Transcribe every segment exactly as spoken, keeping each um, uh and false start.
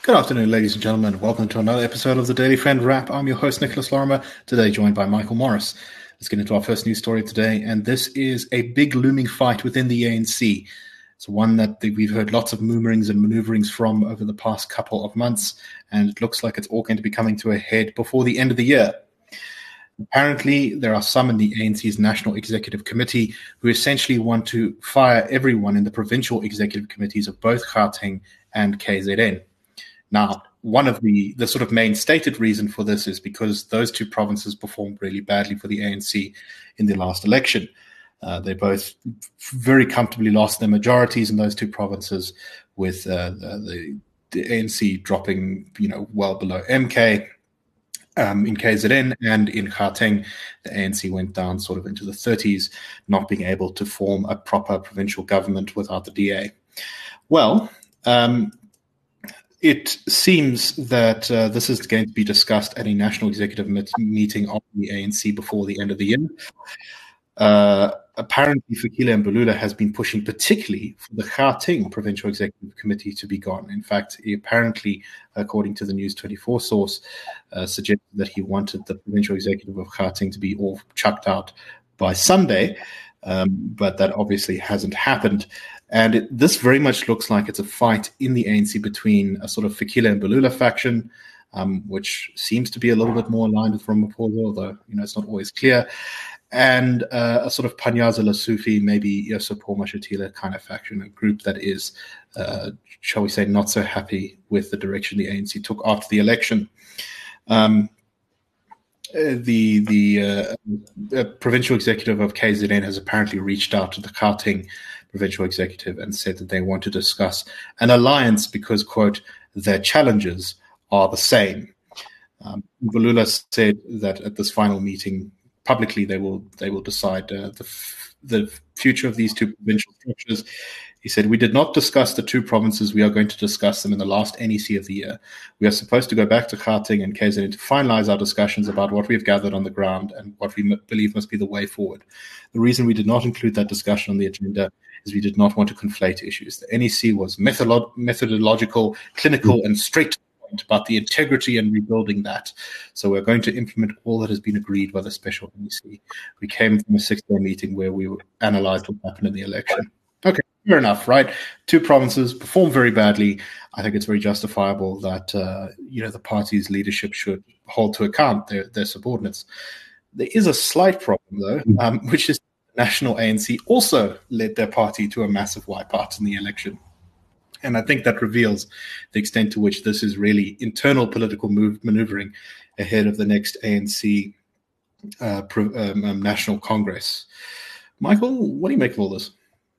Good afternoon, ladies and gentlemen. Welcome to another episode of the Daily Friend Wrap. I'm your host, Nicholas Lorimer, today joined by Michael Morris. Let's get into our first news story today, and this is a big looming fight within the A N C. It's one that we've heard lots of murmurings and maneuverings from over the past couple of months, and it looks like it's all going to be coming to a head before the end of the year. Apparently, there are some in the A N C's National Executive Committee who essentially want to fire everyone in the provincial executive committees of both Gauteng and K Z N. Now, one of the, the sort of main stated reason for this is because those two provinces performed really badly for the A N C in the last election. Uh, they both very comfortably lost their majorities in those two provinces, with uh, the, the A N C dropping, you know, well below M K um, in K Z N, and in Gauteng, the A N C went down sort of into the thirties, not being able to form a proper provincial government without the D A. Well, um, it seems that uh, this is going to be discussed at a national executive met- meeting of the A N C before the end of the year. Uh, apparently, Fikile Mbalula has been pushing particularly for the Gauteng Provincial Executive Committee to be gone. In fact, he apparently, according to the News twenty-four source, uh, suggested that he wanted the Provincial Executive of Gauteng to be all chucked out by Sunday, um, but that obviously hasn't happened. And it, this very much looks like it's a fight in the A N C between a sort of Fikile Mbalula faction, um, which seems to be a little bit more aligned with Ramaphosa, although you know it's not always clear, and uh, a sort of Panyaza Lesufi, maybe Yosipho Mashatile kind of faction, a group that is, uh, shall we say, not so happy with the direction the A N C took after the election. Um, the the uh, uh, provincial executive of K Z N has apparently reached out to the Gauteng provincial executive and said that they want to discuss an alliance because, quote, their challenges are the same. Um, Mbalula said that at this final meeting, publicly, they will they will decide uh, the f- the future of these two provincial structures. He said, "We did not discuss the two provinces. We are going to discuss them in the last N E C of the year. We are supposed to go back to Gauteng and K Z N to finalize our discussions about what we've gathered on the ground and what we m- believe must be the way forward. The reason we did not include that discussion on the agenda is we did not want to conflate issues. The N E C was methodolo- methodological, clinical, and straight to the point about the integrity and rebuilding that. So we're going to implement all that has been agreed by the special N E C. We came from a six-day meeting where we analyzed what happened in the election." Okay, fair enough, right? Two provinces performed very badly. I think it's very justifiable that uh, you know the party's leadership should hold to account their, their subordinates. There is a slight problem, though, um, which is the national A N C also led their party to a massive wipeout in the election. And I think that reveals the extent to which this is really internal political move, maneuvering ahead of the next A N C uh, pro, um, um, National Congress. Michael, what do you make of all this?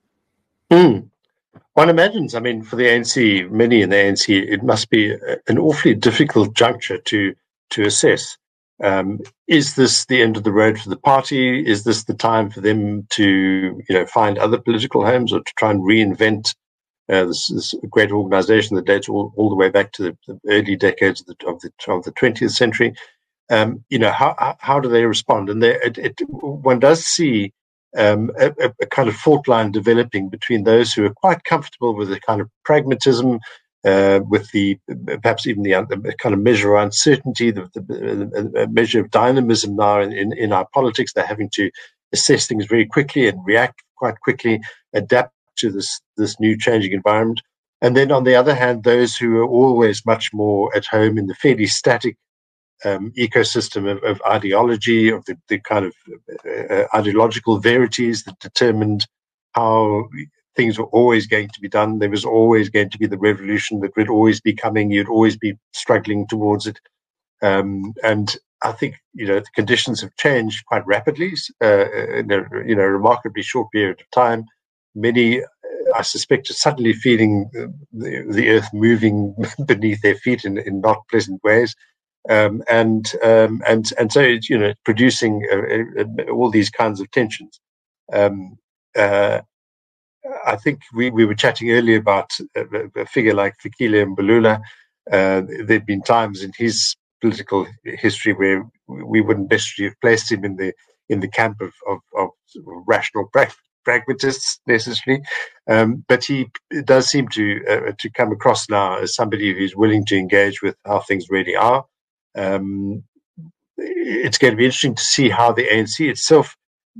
Mm. One imagines, I mean, for the A N C, many in the A N C, it must be an awfully difficult juncture to to assess. Um, is this the end of the road for the party? Is this the time for them to, you know, find other political homes or to try and reinvent uh, this, this great organization that dates all, all the way back to the, the early decades of the, of the of the twentieth century? Um, you know, how how do they respond? And they, it, it, one does see Um, a, a kind of fault line developing between those who are quite comfortable with the kind of pragmatism, uh, with the perhaps even the, the kind of measure of uncertainty, the, the, the measure of dynamism now in, in, in our politics. They're having to assess things very quickly and react quite quickly, adapt to this this new changing environment. And then on the other hand, those who are always much more at home in the fairly static Um, ecosystem of, of ideology, of the, the kind of uh, ideological verities that determined how things were always going to be done. There was always going to be the revolution that would always be coming. You'd always be struggling towards it. Um, and I think, you know, the conditions have changed quite rapidly uh, in a, you know, remarkably short period of time. Many, I suspect, are suddenly feeling the, the earth moving beneath their feet in, in not pleasant ways. Um, and um, and and so it's, you know, producing uh, uh, all these kinds of tensions. Um, uh, I think we, we were chatting earlier about a, a figure like Fikile Mbalula. Uh, there'd been times in his political history where we wouldn't necessarily have placed him in the in the camp of of, of rational pragmatists necessarily, um, but he does seem to uh, to come across now as somebody who's willing to engage with how things really are. Um, it's going to be interesting to see how the A N C itself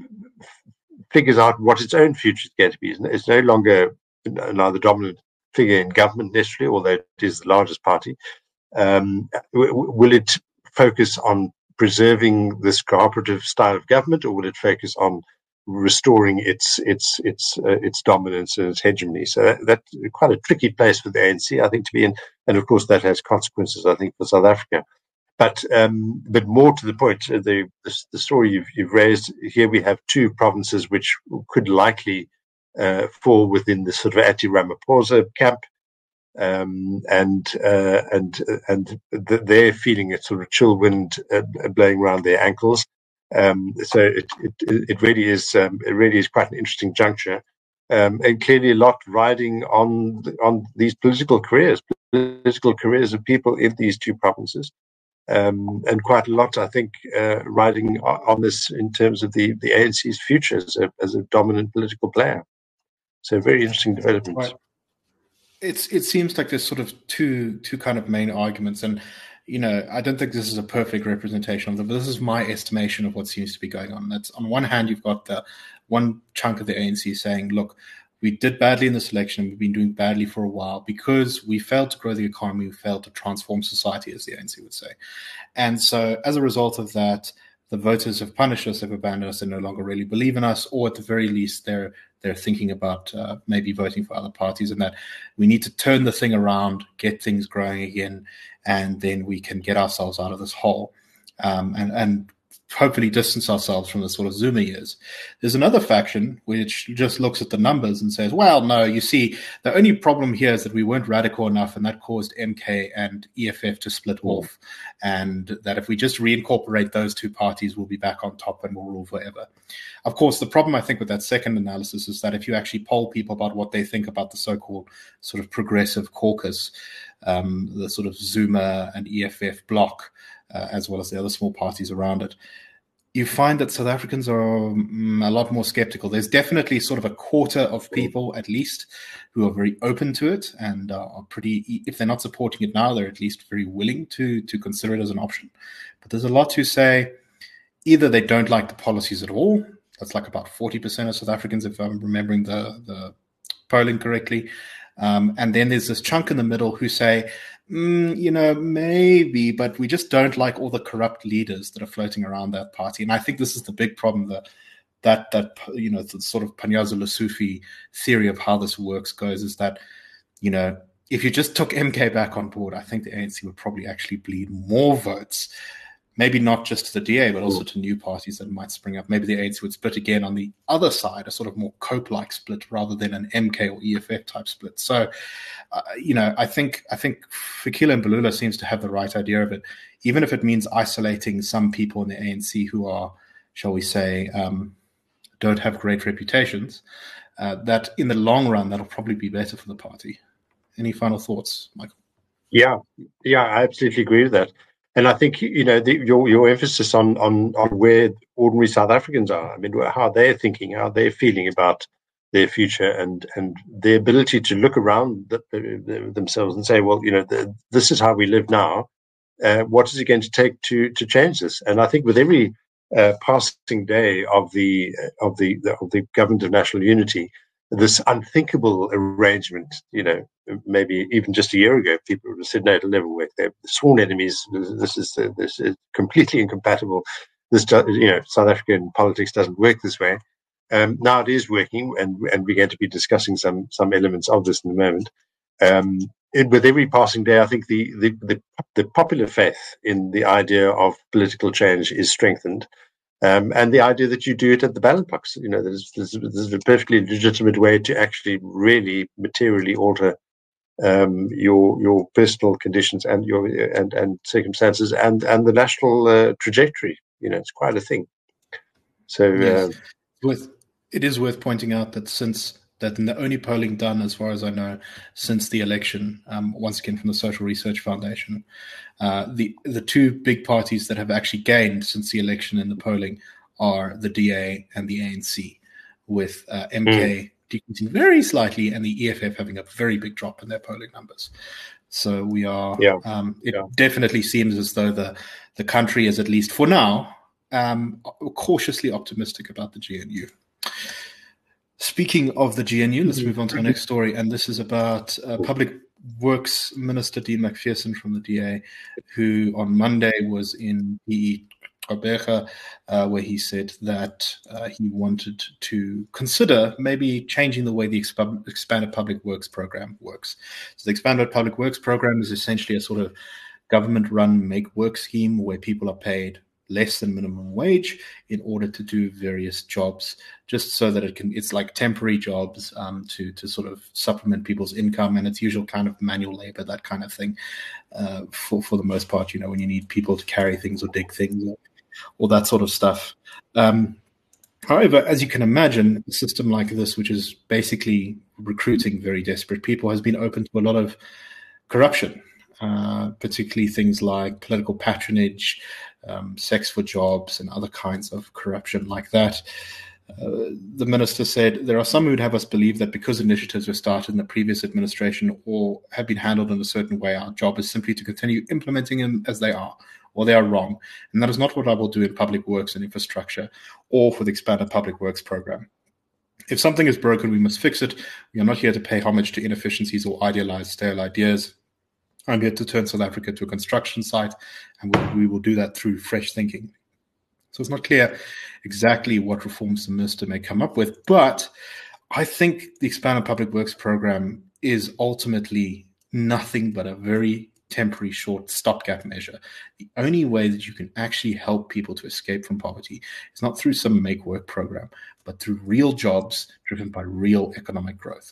figures out what its own future is going to be. It's no longer now the dominant figure in government necessarily, although it is the largest party. Um, will it focus on preserving this cooperative style of government, or will it focus on restoring its its its uh, its dominance and its hegemony? So that, that's quite a tricky place for the A N C, I think, to be in, and of course that has consequences, I think, for South Africa. But um, but more to the point, the, the the story you've you've raised here, we have two provinces which could likely uh, fall within the sort of anti-Ramaphosa camp. Um, and uh, and and they're feeling a sort of chill wind uh, blowing around their ankles. Um, so it, it it really is um, it really is quite an interesting juncture, um, and clearly a lot riding on on these political careers, political careers of people in these two provinces, um, and quite a lot, I think, uh, riding on this in terms of the the A N C's future as a, as a dominant political player. So very interesting developments. Right. It's it seems like there's sort of two two kind of main arguments, and you know I don't think this is a perfect representation of them, but this is my estimation of what seems to be going on. That's on one hand, you've got the one chunk of the A N C saying, "Look, we did badly in this election, and we've been doing badly for a while because we failed to grow the economy, we failed to transform society," as the A N C would say, and so as a result of that, the voters have punished us, they've abandoned us, they no longer really believe in us, or at the very least, they're they're thinking about uh, maybe voting for other parties, and that we need to turn the thing around, get things growing again, and then we can get ourselves out of this hole, um, and, and hopefully distance ourselves from the sort of Zuma years. There's another faction which just looks at the numbers and says, well, no, you see, the only problem here is that we weren't radical enough, and that caused M K and E F F to split off, and that if we just reincorporate those two parties, we'll be back on top and we'll rule forever. Of course, the problem, I think, with that second analysis is that if you actually poll people about what they think about the so-called sort of progressive caucus, um, the sort of Zuma and E F F bloc, uh, as well as the other small parties around it, you find that South Africans are um, a lot more skeptical. There's definitely sort of a quarter of people, at least, who are very open to it and uh, are pretty, if they're not supporting it now, they're at least very willing to to consider it as an option. But there's a lot who say either they don't like the policies at all. That's like about forty percent of South Africans, if I'm remembering the, the polling correctly. Um, and then there's this chunk in the middle who say, mm, you know, maybe, but we just don't like all the corrupt leaders that are floating around that party. And I think this is the big problem, that, that, that you know, the sort of Panyaza Lesufi theory of how this works goes is that, you know, if you just took M K back on board, I think the A N C would probably actually bleed more votes. Maybe not just to the D A, but also to new parties that might spring up. Maybe the A N C would split again on the other side, a sort of more Cope-like split rather than an M K or E F F type split. So, uh, you know, I think I think Fikile Mbalula seems to have the right idea of it, even if it means isolating some people in the A N C who are, shall we say, um, don't have great reputations. Uh, that in the long run, that'll probably be better for the party. Any final thoughts, Michael? Yeah, yeah, I absolutely agree with that. And I think, you know, the, your your emphasis on, on on where ordinary South Africans are, I mean, how they're thinking, how they're feeling about their future, and, and their ability to look around the, the, themselves and say, well, you know, the, this is how we live now. Uh, what is it going to take to to change this? And I think with every uh, passing day of the of the of the government of national unity, this unthinkable arrangement, you know, maybe even just a year ago, people would have said, no, it'll never work. They're sworn enemies. This is this is completely incompatible. This, you know, South African politics doesn't work this way. Um, now it is working, and and we're going to be discussing some some elements of this in a moment. Um, it, with every passing day, I think the, the the the popular faith in the idea of political change is strengthened. Um, and the idea that you do it at the ballot box, you know, there's, there's, there's a perfectly legitimate way to actually really materially alter um, your your personal conditions and your and, and circumstances and, and the national uh, trajectory. You know, it's quite a thing. So yes. uh, with, it is worth pointing out that since that in the only polling done, as far as I know, since the election, um, once again from the Social Research Foundation, uh, the the two big parties that have actually gained since the election in the polling are the D A and the A N C, with uh, M K mm. decreasing very slightly and the E F F having a very big drop in their polling numbers. So we are, yeah. um, it yeah. definitely seems as though the, the country is, at least for now, um, cautiously optimistic about the G N U. Speaking of the G N U, let's move on to our next story. And this is about uh, Public Works Minister Dean McPherson from the D A, who on Monday was in P E Gqeberha, uh, where he said that uh, he wanted to consider maybe changing the way the exp- Expanded Public Works Program works. So the Expanded Public Works Program is essentially a sort of government-run make-work scheme where people are paid less than minimum wage in order to do various jobs, just so that it can, it's like temporary jobs um, to, to sort of supplement people's income. And it's usual kind of manual labor, that kind of thing, uh, for, for the most part, you know, when you need people to carry things or dig things or, all that sort of stuff. Um, however, as you can imagine, a system like this, which is basically recruiting very desperate people, has been open to a lot of corruption, uh, particularly things like political patronage, um, sex for jobs, and other kinds of corruption like that. Uh, the minister said there are some who would have us believe that because initiatives were started in the previous administration or have been handled in a certain way, our job is simply to continue implementing them as they are, or they are wrong. And that is not what I will do in public works and infrastructure or for the Expanded Public Works Program. If something is broken, we must fix it. We are not here to pay homage to inefficiencies or idealize stale ideas. I'm here to turn South Africa to a construction site, and we, we will do that through fresh thinking. So it's not clear exactly what reforms the minister may come up with, but I think the Expanded Public Works Program is ultimately nothing but a very temporary short stopgap measure. The only way that you can actually help people to escape from poverty is not through some make work program, but through real jobs driven by real economic growth.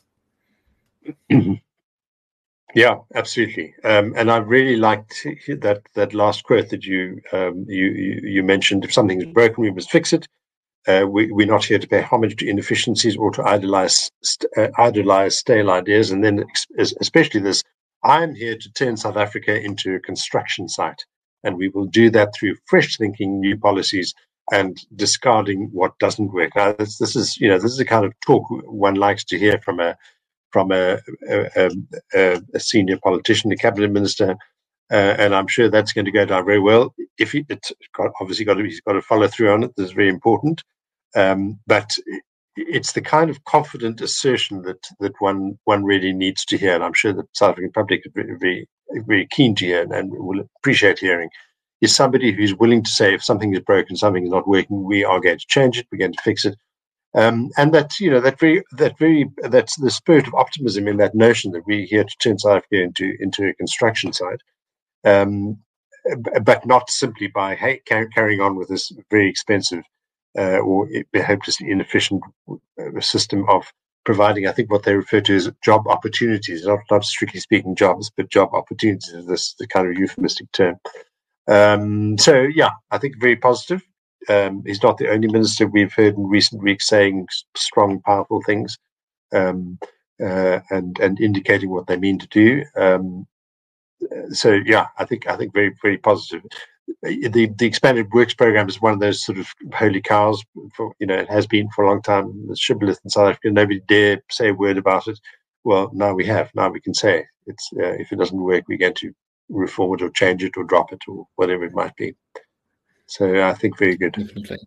Yeah, absolutely. Um, and I really liked that that last quote that you um, you you mentioned. If something is broken, we must fix it. Uh, we, we're not here to pay homage to inefficiencies or to idolize st- uh, idolize stale ideas. And then ex- especially this, I'm here to turn South Africa into a construction site, and we will do that through fresh thinking, new policies, and discarding what doesn't work. Now, this, this is you know this is the kind of talk one likes to hear from a from a, a, a, a senior politician, a cabinet minister, uh, and I'm sure that's going to go down very well. If he, it's got, obviously got to, he's got to follow through on it. This is very important. Um, but it's the kind of confident assertion that that one one really needs to hear, and I'm sure the South African public is very, very, very keen to hear and, and will appreciate hearing, is somebody who's willing to say if something is broken, something is not working, we are going to change it, we're going to fix it. Um, and that, you know, that very, that very, that's the spirit of optimism in that notion that we're here to turn South Africa into, into a construction site, um, but not simply by hey, carrying on with this very expensive uh, or hopelessly inefficient system of providing, I think, what they refer to as job opportunities, not, not strictly speaking jobs, but job opportunities is this the kind of euphemistic term. Um, so, yeah, I think very positive. Um, he's not the only minister we've heard in recent weeks saying strong, powerful things um, uh, and and indicating what they mean to do. Um, so, yeah, I think I think very very positive. The the expanded works program is one of those sort of holy cows. For you know, it has been for a long time. The shibboleth in South Africa, nobody dare say a word about it. Well, now we have. Now we can say it's. Uh, if it doesn't work, we're going to reform it or change it or drop it or whatever it might be. So I think very good. Definitely.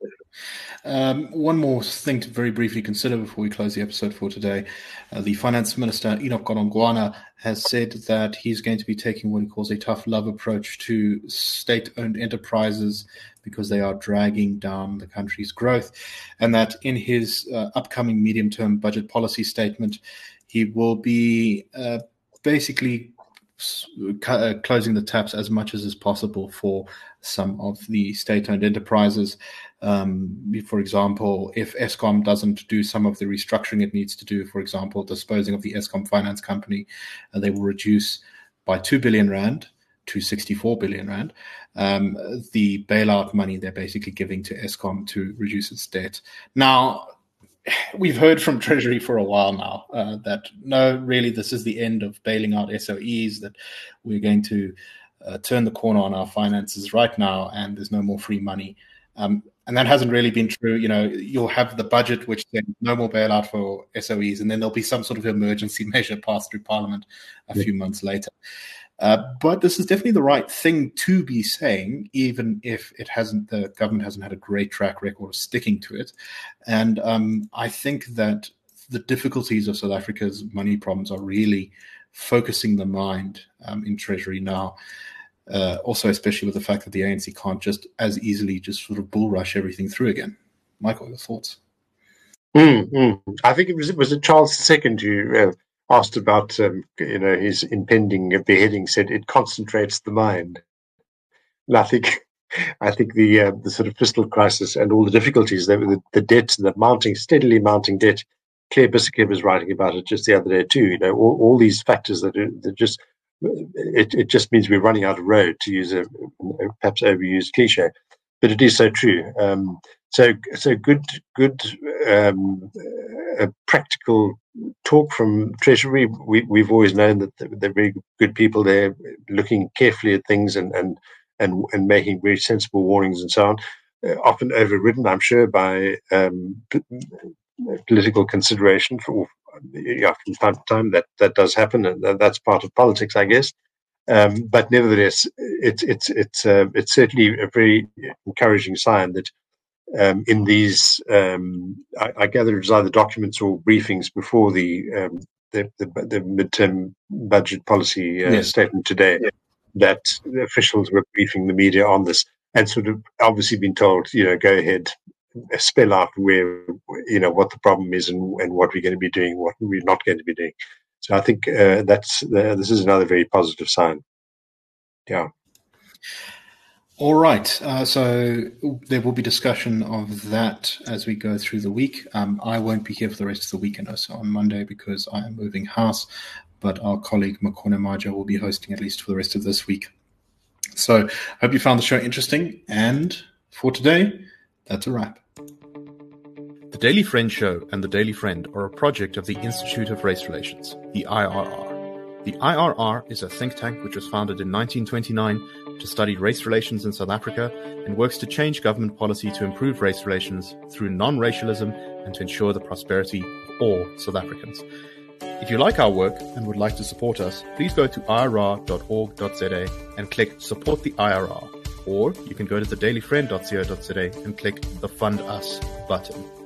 Um, one more thing to very briefly consider before we close the episode for today. Uh, the Finance Minister, Enoch Godongwana, has said that he's going to be taking what he calls a tough love approach to state-owned enterprises because they are dragging down the country's growth, and that in his uh, upcoming medium-term budget policy statement, he will be uh, basically uh, closing the taps as much as is possible for some of the state-owned enterprises. Um, for example, if Eskom doesn't do some of the restructuring it needs to do, for example, disposing of the Eskom Finance Company, uh, they will reduce by two billion rand to sixty-four billion rand um, the bailout money they're basically giving to Eskom to reduce its debt. Now, we've heard from Treasury for a while now uh, that, no, really, this is the end of bailing out S O Es, that we're going to uh, turn the corner on our finances right now, and there's no more free money Um, and that hasn't really been true. You know, you'll have the budget, which says no more bailout for S O Es, and then there'll be some sort of emergency measure passed through Parliament a yeah. few months later. Uh, but this is definitely the right thing to be saying, even if it hasn't, the government hasn't had a great track record of sticking to it. And um, I think that the difficulties of South Africa's money problems are really focusing the mind um, in Treasury now. Uh, also, especially with the fact that the A N C can't just as easily just sort of bull rush everything through again. Michael, your thoughts? Mm, mm. I think it was it was Charles the Second who uh, asked about um, you know his impending beheading. Said it concentrates the mind. And I think I think the uh, the sort of fiscal crisis and all the difficulties, the the, the debt, the mounting steadily mounting debt. Claire Bisseke was writing about it just the other day too. You know, all, all these factors that are that just It, it just means we're running out of road, to use a, a perhaps overused cliche, but it is so true. Um, so, so good, good um, uh, practical talk from Treasury. We, we've always known that they're very good people. They're looking carefully at things and and and, and making very sensible warnings and so on. Uh, often overridden, I'm sure, by um, p- political consideration for. Yeah, from time to time that, that does happen, and that's part of politics, I guess. Um, but nevertheless, it's it's it's uh, it's certainly a very encouraging sign that um, in these, um, I, I gather it's either documents or briefings before the um, the, the, the midterm budget policy uh, yes. statement today, yeah. that the officials were briefing the media on this and sort of obviously been told, you know, go ahead. Spell out where, you know, what the problem is and, and what we're going to be doing, what we're not going to be doing. So I think uh, that's uh, this is another very positive sign. Yeah. All right. Uh, so there will be discussion of that as we go through the week. Um, I won't be here for the rest of the week, and also on Monday because I am moving house. But our colleague Makone Maja will be hosting at least for the rest of this week. So I hope you found the show interesting. And for today, that's a wrap. The Daily Friend Show and The Daily Friend are a project of the Institute of Race Relations, the I R R. The I R R is a think tank which was founded in nineteen twenty-nine to study race relations in South Africa and works to change government policy to improve race relations through non-racialism and to ensure the prosperity of all South Africans. If you like our work and would like to support us, please go to I R R dot org dot Z A and click Support the I R R. Or you can go to the daily friend dot co dot za and click the Fund Us button.